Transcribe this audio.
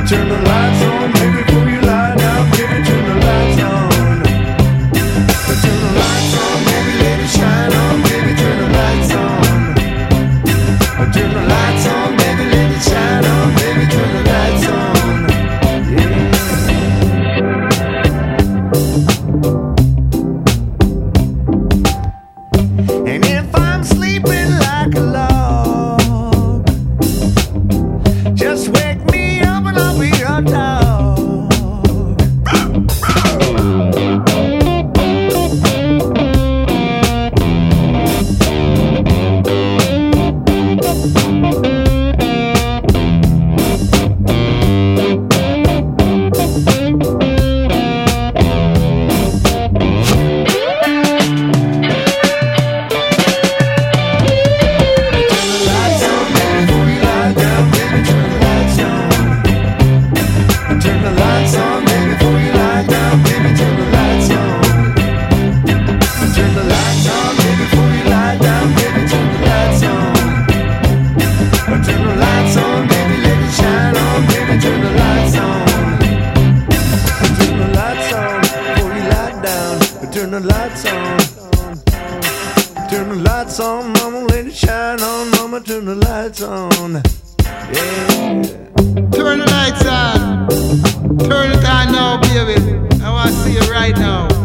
Turn the lights on, baby, before you lie down, baby, turn the lights on. Turn the lights on, baby, let it shine on, baby, turn the lights on. Turn the lights on, baby, let it shine on, baby, turn the lights on. And if I'm sleeping like a log, just wake me up and I'll be your dog. Turn the lights on. Turn the lights on, mama, let it shine on, mama, turn the lights on. Yeah. Turn the lights on. Turn it on now, baby. I want to see you right now.